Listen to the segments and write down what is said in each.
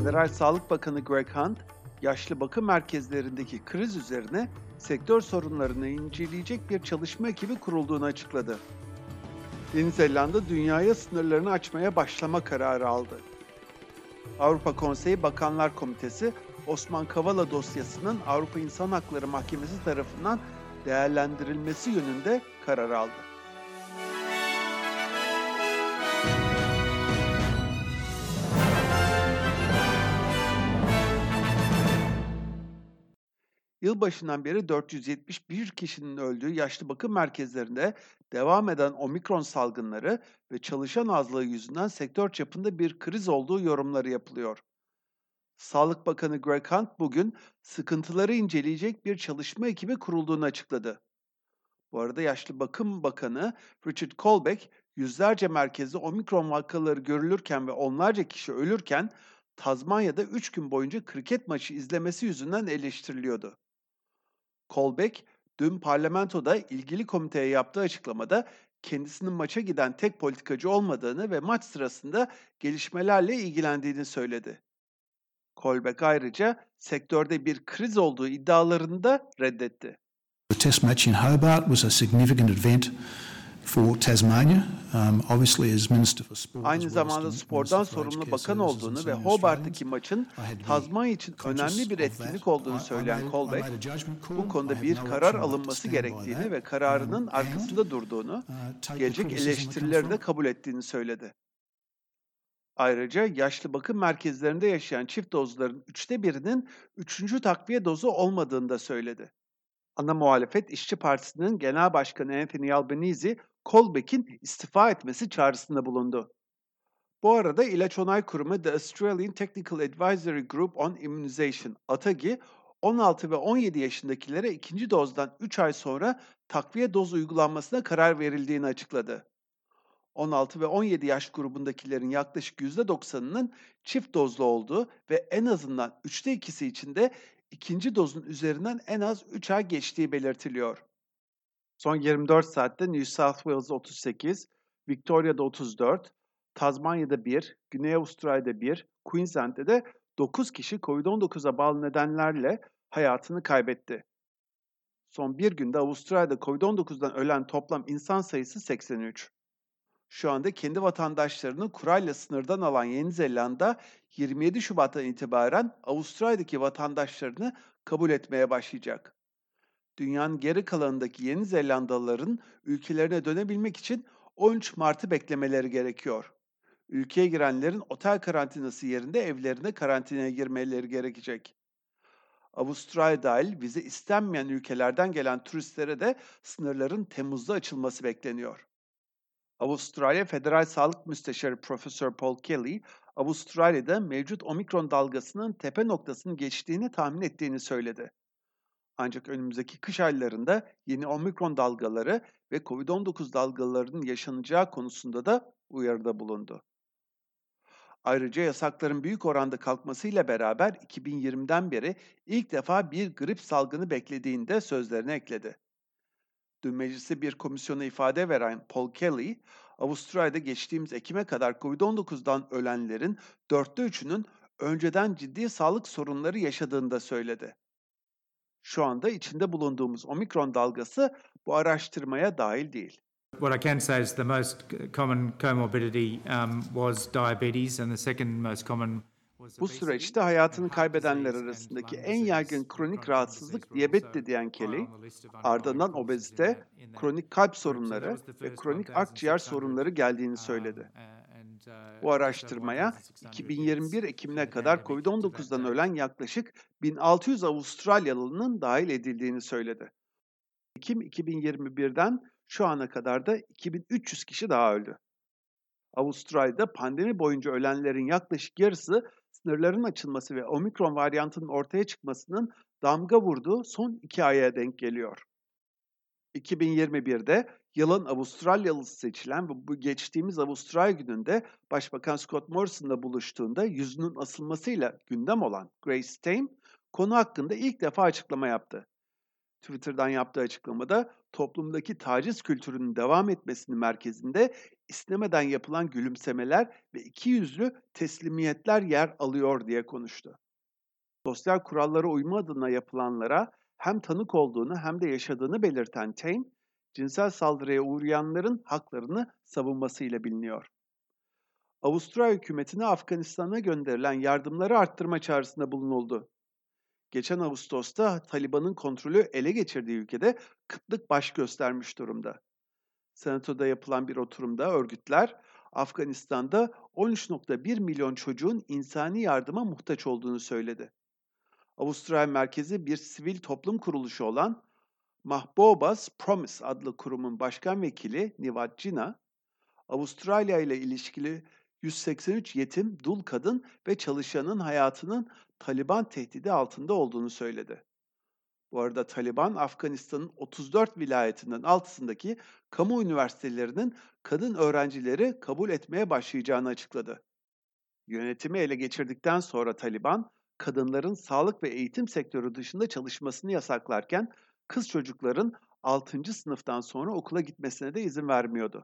Federal Sağlık Bakanı Greg Hunt, yaşlı bakım merkezlerindeki kriz üzerine sektör sorunlarını inceleyecek bir çalışma ekibi kurulduğunu açıkladı. Yeni Zelanda dünyaya sınırlarını açmaya başlama kararı aldı. Avrupa Konseyi Bakanlar Komitesi, Osman Kavala dosyasının Avrupa İnsan Hakları Mahkemesi tarafından değerlendirilmesi yönünde karar aldı. Yılbaşından beri 471 kişinin öldüğü yaşlı bakım merkezlerinde devam eden omikron salgınları ve çalışan azlığı yüzünden sektör çapında bir kriz olduğu yorumları yapılıyor. Sağlık Bakanı Greg Hunt bugün sıkıntıları inceleyecek bir çalışma ekibi kurulduğunu açıkladı. Bu arada Yaşlı Bakım Bakanı Richard Colbeck, yüzlerce merkezde omikron vakaları görülürken ve onlarca kişi ölürken Tazmanya'da 3 gün boyunca kriket maçı izlemesi yüzünden eleştiriliyordu. Colbeck, dün parlamentoda ilgili komiteye yaptığı açıklamada kendisinin maça giden tek politikacı olmadığını ve maç sırasında gelişmelerle ilgilendiğini söyledi. Colbeck ayrıca sektörde bir kriz olduğu iddialarını da reddetti. The Test match in Hobart was a significant event for Tasmania. Obviously as Minister for Sport. Aynı zamanda spordan sorumlu bakan olduğunu ve Hobart'taki maçın Tazmanya için önemli bir etkinlik olduğunu söyleyen Colbeck, bu konuda bir karar alınması gerektiğini ve kararının arkasında durduğunu, gelecek eleştirileri de kabul ettiğini söyledi. Ayrıca yaşlı bakım merkezlerinde yaşayan çift dozların 1/3'inin 3. takviye dozu olmadığını da söyledi. Ana muhalefet İşçi Partisi'nin Genel Başkanı Anthony Albanese, Colbeck'in istifa etmesi çağrısında bulundu. Bu arada İlaç Onay Kurumu The Australian Technical Advisory Group on Immunization, ATAGI, 16 ve 17 yaşındakilere ikinci dozdan 3 ay sonra takviye doz uygulanmasına karar verildiğini açıkladı. 16 ve 17 yaş grubundakilerin yaklaşık %90'ının çift dozlu olduğu ve en azından 2/3'ü için de ikinci dozun üzerinden en az 3 ay geçtiği belirtiliyor. Son 24 saatte New South Wales'da 38, Victoria'da 34, Tazmanya'da 1, Güney Avustralya'da 1, Queensland'de de 9 kişi COVID-19'a bağlı nedenlerle hayatını kaybetti. Son bir günde Avustralya'da COVID-19'dan ölen toplam insan sayısı 83. Şu anda kendi vatandaşlarını kurayla sınırdan alan Yeni Zelanda, 27 Şubat'tan itibaren Avustralya'daki vatandaşlarını kabul etmeye başlayacak. Dünyanın geri kalanındaki Yeni Zelandalıların ülkelerine dönebilmek için 13 Mart'ı beklemeleri gerekiyor. Ülkeye girenlerin otel karantinası yerinde evlerine karantinaya girmeleri gerekecek. Avustralya dahil vize istenmeyen ülkelerden gelen turistlere de sınırların Temmuz'da açılması bekleniyor. Avustralya Federal Sağlık Müsteşarı Profesör Paul Kelly, Avustralya'da mevcut omikron dalgasının tepe noktasını geçtiğini tahmin ettiğini söyledi. Ancak önümüzdeki kış aylarında yeni omikron dalgaları ve COVID-19 dalgalarının yaşanacağı konusunda da uyarıda bulundu. Ayrıca yasakların büyük oranda kalkmasıyla beraber 2020'den beri ilk defa bir grip salgını beklediğini de sözlerine ekledi. Dün mecliste bir komisyona ifade veren Paul Kelly, Avustralya'da geçtiğimiz Ekim'e kadar COVID-19'dan ölenlerin 3/4'ünün önceden ciddi sağlık sorunları yaşadığını da söyledi. Şu anda içinde bulunduğumuz omikron dalgası bu araştırmaya dahil değil. What I can say is the most common comorbidity was diabetes, and the second most common was Bu süreçte hayatını kaybedenler arasındaki en yaygın kronik rahatsızlık diyabetti diyen Kelly, ardından obezite, kronik kalp sorunları ve kronik akciğer sorunları geldiğini söyledi. Bu araştırmaya 2021 Ekim'ine kadar COVID-19'dan ölen yaklaşık 1600 Avustralyalı'nın dahil edildiğini söyledi. Ekim 2021'den şu ana kadar da 2300 kişi daha öldü. Avustralya'da pandemi boyunca ölenlerin yaklaşık yarısı sınırların açılması ve omikron varyantının ortaya çıkmasının damga vurduğu son 2 aya denk geliyor. 2021'de yılın Avustralyalısı seçilen ve bu geçtiğimiz Avustralya gününde Başbakan Scott Morrison'la buluştuğunda yüzünün asılmasıyla gündem olan Grace Tame, konu hakkında ilk defa açıklama yaptı. Twitter'dan yaptığı açıklamada toplumdaki taciz kültürünün devam etmesinin merkezinde istemeden yapılan gülümsemeler ve ikiyüzlü teslimiyetler yer alıyor diye konuştu. Sosyal kurallara uyma adına yapılanlara hem tanık olduğunu hem de yaşadığını belirten Tain, cinsel saldırıya uğrayanların haklarını savunmasıyla biliniyor. Avusturya hükümetine Afganistan'a gönderilen yardımları arttırma çağrısında bulunuldu. Geçen Ağustos'ta Taliban'ın kontrolü ele geçirdiği ülkede kıtlık baş göstermiş durumda. Senatoda yapılan bir oturumda örgütler, Afganistan'da 13,1 milyon çocuğun insani yardıma muhtaç olduğunu söyledi. Avusturya merkezi bir sivil toplum kuruluşu olan Mahbubas Promise adlı kurumun başkan vekili Nivat Jinnah, Avustralya ile ilişkili 183 yetim, dul kadın ve çalışanın hayatının Taliban tehdidi altında olduğunu söyledi. Bu arada Taliban, Afganistan'ın 34 vilayetinden altısındaki kamu üniversitelerinin kadın öğrencileri kabul etmeye başlayacağını açıkladı. Yönetimi ele geçirdikten sonra Taliban, kadınların sağlık ve eğitim sektörü dışında çalışmasını yasaklarken kız çocukların 6. sınıftan sonra okula gitmesine de izin vermiyordu.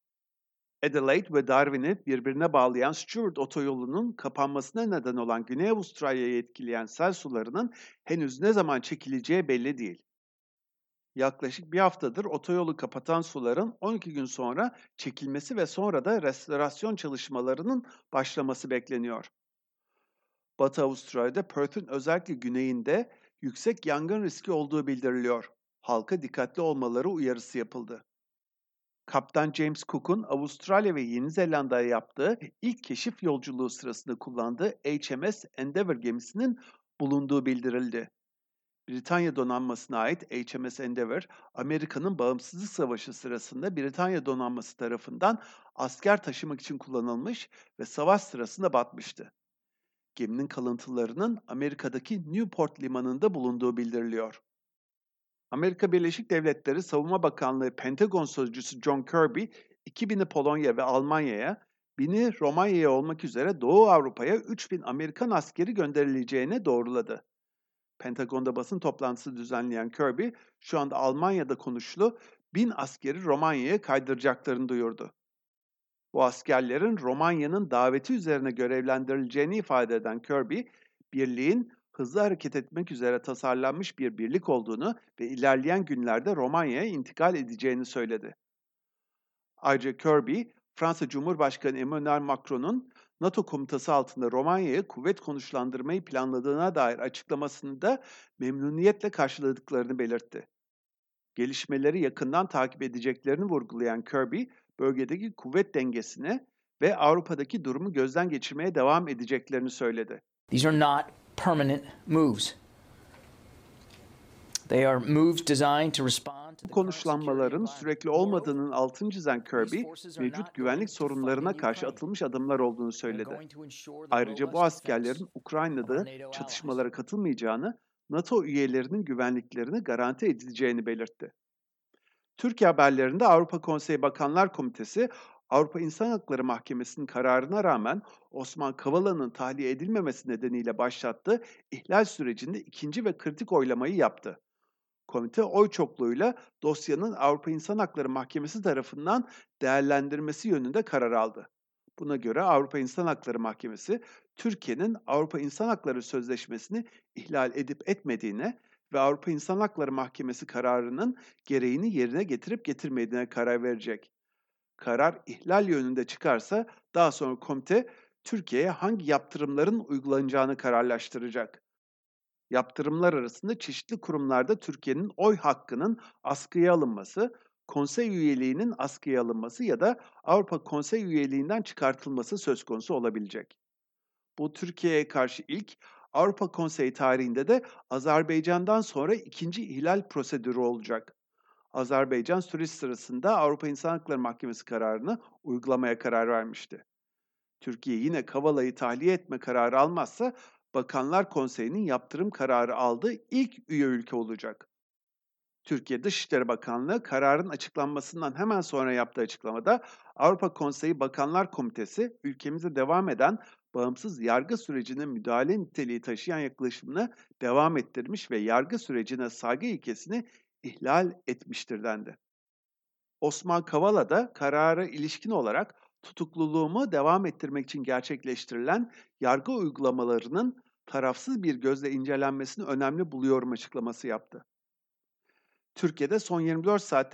Adelaide ve Darwin'i birbirine bağlayan Stewart otoyolunun kapanmasına neden olan Güney Avustralya'yı etkileyen sel sularının henüz ne zaman çekileceği belli değil. Yaklaşık bir haftadır otoyolu kapatan suların 12 gün sonra çekilmesi ve sonra da restorasyon çalışmalarının başlaması bekleniyor. Batı Avustralya'da Perth'ün özellikle güneyinde yüksek yangın riski olduğu bildiriliyor. Halka dikkatli olmaları uyarısı yapıldı. Kaptan James Cook'un Avustralya ve Yeni Zelanda'ya yaptığı ilk keşif yolculuğu sırasında kullandığı HMS Endeavour gemisinin bulunduğu bildirildi. Britanya donanmasına ait HMS Endeavour, Amerika'nın Bağımsızlık Savaşı sırasında Britanya donanması tarafından asker taşımak için kullanılmış ve savaş sırasında batmıştı. Geminin kalıntılarının Amerika'daki Newport limanında bulunduğu bildiriliyor. Amerika Birleşik Devletleri Savunma Bakanlığı Pentagon Sözcüsü John Kirby, 2000'i Polonya ve Almanya'ya, 1000'i Romanya'ya olmak üzere Doğu Avrupa'ya 3000 Amerikan askeri gönderileceğini doğruladı. Pentagon'da basın toplantısı düzenleyen Kirby, şu anda Almanya'da konuşulu 1000 askeri Romanya'ya kaydıracaklarını duyurdu. Bu askerlerin Romanya'nın daveti üzerine görevlendirileceğini ifade eden Kirby, birliğin hızlı hareket etmek üzere tasarlanmış bir birlik olduğunu ve ilerleyen günlerde Romanya'ya intikal edeceğini söyledi. Ayrıca Kirby, Fransa Cumhurbaşkanı Emmanuel Macron'un NATO komutası altında Romanya'ya kuvvet konuşlandırmayı planladığına dair açıklamasını da memnuniyetle karşıladıklarını belirtti. Gelişmeleri yakından takip edeceklerini vurgulayan Kirby, bölgedeki kuvvet dengesini ve Avrupa'daki durumu gözden geçirmeye devam edeceklerini söyledi. These are not permanent moves. They are moves designed to respond to Bu konuşlanmaların sürekli olmadığının altını çizen Kirby, mevcut güvenlik sorunlarına karşı atılmış adımlar olduğunu söyledi. Ayrıca bu askerlerin Ukrayna'da çatışmalara katılmayacağını, NATO üyelerinin güvenliklerini garanti edileceğini belirtti. Türkiye haberlerinde Avrupa Konseyi Bakanlar Komitesi, Avrupa İnsan Hakları Mahkemesi'nin kararına rağmen Osman Kavala'nın tahliye edilmemesi nedeniyle başlattığı ihlal sürecinde ikinci ve kritik oylamayı yaptı. Komite oy çokluğuyla dosyanın Avrupa İnsan Hakları Mahkemesi tarafından değerlendirmesi yönünde karar aldı. Buna göre Avrupa İnsan Hakları Mahkemesi, Türkiye'nin Avrupa İnsan Hakları Sözleşmesi'ni ihlal edip etmediğine ve Avrupa İnsan Hakları Mahkemesi kararının gereğini yerine getirip getirmediğine karar verecek. Karar ihlal yönünde çıkarsa daha sonra komite Türkiye'ye hangi yaptırımların uygulanacağını kararlaştıracak. Yaptırımlar arasında çeşitli kurumlarda Türkiye'nin oy hakkının askıya alınması, konsey üyeliğinin askıya alınması ya da Avrupa Konsey üyeliğinden çıkartılması söz konusu olabilecek. Bu Türkiye'ye karşı ilk, Avrupa Konseyi tarihinde de Azerbaycan'dan sonra ikinci ihlal prosedürü olacak. Azerbaycan süreç sırasında Avrupa İnsan Hakları Mahkemesi kararını uygulamaya karar vermişti. Türkiye yine Kavala'yı tahliye etme kararı almazsa Bakanlar Konseyi'nin yaptırım kararı aldığı ilk üye ülke olacak. Türkiye Dışişleri Bakanlığı kararın açıklanmasından hemen sonra yaptığı açıklamada Avrupa Konseyi Bakanlar Komitesi ülkemize devam eden bağımsız yargı sürecine müdahale niteliği taşıyan yaklaşımını devam ettirmiş ve yargı sürecine saygı ilkesini ihlal etmiştir dendi. Osman Kavala da karara ilişkin olarak tutukluluğumu devam ettirmek için gerçekleştirilen yargı uygulamalarının tarafsız bir gözle incelenmesini önemli buluyorum açıklaması yaptı. Türkiye'de son 24 saatte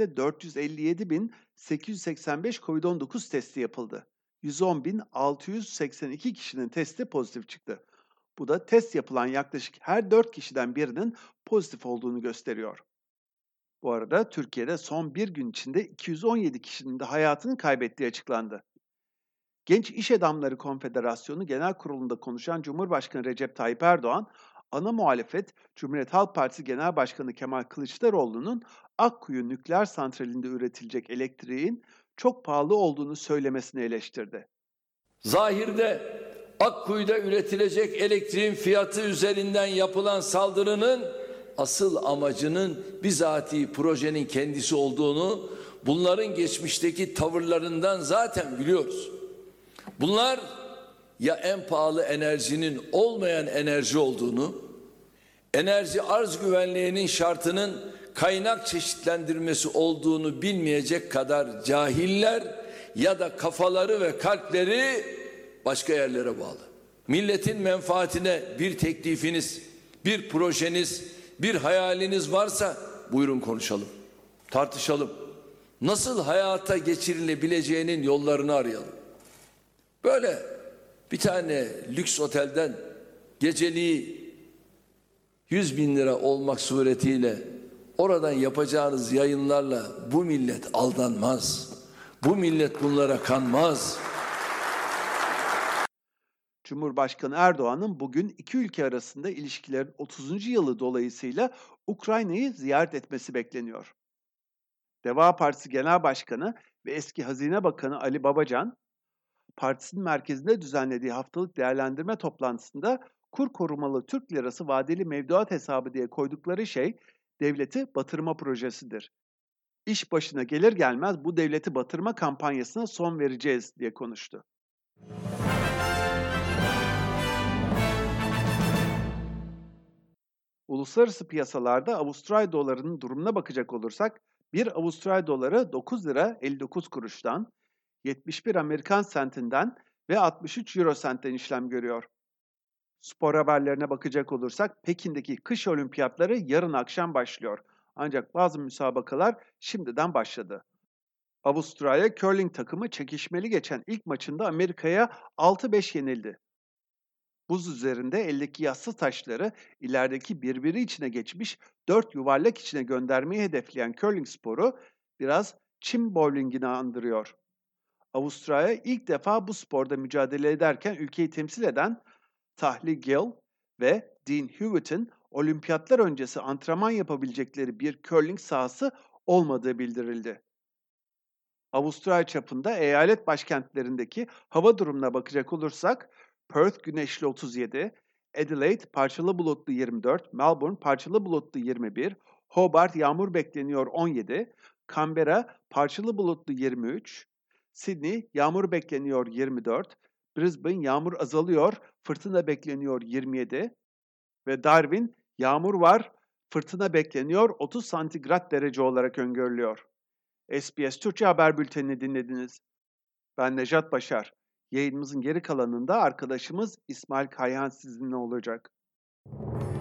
457.885 COVID-19 testi yapıldı. 110.682 kişinin testi pozitif çıktı. Bu da test yapılan yaklaşık her 4 kişiden birinin pozitif olduğunu gösteriyor. Bu arada Türkiye'de son bir gün içinde 217 kişinin de hayatını kaybettiği açıklandı. Genç İş Adamları Konfederasyonu Genel Kurulu'nda konuşan Cumhurbaşkanı Recep Tayyip Erdoğan, ana muhalefet Cumhuriyet Halk Partisi Genel Başkanı Kemal Kılıçdaroğlu'nun Akkuyu nükleer santralinde üretilecek elektriğin çok pahalı olduğunu söylemesini eleştirdi. Zahirde Akkuyu'da üretilecek elektriğin fiyatı üzerinden yapılan saldırının asıl amacının bizatihi projenin kendisi olduğunu bunların geçmişteki tavırlarından zaten biliyoruz. Bunlar ya en pahalı enerjinin olmayan enerji olduğunu, enerji arz güvenliğinin şartının kaynak çeşitlendirmesi olduğunu bilmeyecek kadar cahiller ya da kafaları ve kalpleri başka yerlere bağlı. Milletin menfaatine bir teklifiniz, bir projeniz, bir hayaliniz varsa buyurun konuşalım, tartışalım. Nasıl hayata geçirilebileceğinin yollarını arayalım. Böyle bir tane lüks otelden geceliği 100.000 lira olmak suretiyle oradan yapacağınız yayınlarla bu millet aldanmaz. Bu millet bunlara kanmaz. Cumhurbaşkanı Erdoğan'ın bugün iki ülke arasında ilişkilerin 30. yılı dolayısıyla Ukrayna'yı ziyaret etmesi bekleniyor. Deva Partisi Genel Başkanı ve eski Hazine Bakanı Ali Babacan, partisinin merkezinde düzenlediği haftalık değerlendirme toplantısında kur korumalı Türk lirası vadeli mevduat hesabı diye koydukları şey devleti batırma projesidir. İş başına gelir gelmez bu devleti batırma kampanyasına son vereceğiz diye konuştu. Uluslararası piyasalarda Avustralya dolarının durumuna bakacak olursak, bir Avustralya doları 9 lira 59 kuruştan, 71 Amerikan sentinden ve 63 Euro sentten işlem görüyor. Spor haberlerine bakacak olursak Pekin'deki kış olimpiyatları yarın akşam başlıyor. Ancak bazı müsabakalar şimdiden başladı. Avustralya curling takımı çekişmeli geçen ilk maçında Amerika'ya 6-5 yenildi. Buz üzerinde eldeki yassı taşları ilerideki birbiri içine geçmiş 4 yuvarlak içine göndermeyi hedefleyen curling sporu biraz çim bowlingini andırıyor. Avustralya ilk defa bu sporda mücadele ederken ülkeyi temsil eden Tahli Gill ve Dean Hewitt'in olimpiyatlar öncesi antrenman yapabilecekleri bir curling sahası olmadığı bildirildi. Avustralya çapında eyalet başkentlerindeki hava durumuna bakacak olursak, Perth güneşli 37, Adelaide parçalı bulutlu 24, Melbourne parçalı bulutlu 21, Hobart yağmur bekleniyor 17, Canberra parçalı bulutlu 23, Sydney yağmur bekleniyor 24, Brisbane yağmur azalıyor, fırtına bekleniyor 27 ve Darwin yağmur var, fırtına bekleniyor 30 santigrat derece olarak öngörülüyor. SBS Türkçe Haber Bülteni'ni dinlediniz. Ben Nejat Başar. Yayınımızın geri kalanında arkadaşımız İsmail Kayhan sizinle olacak.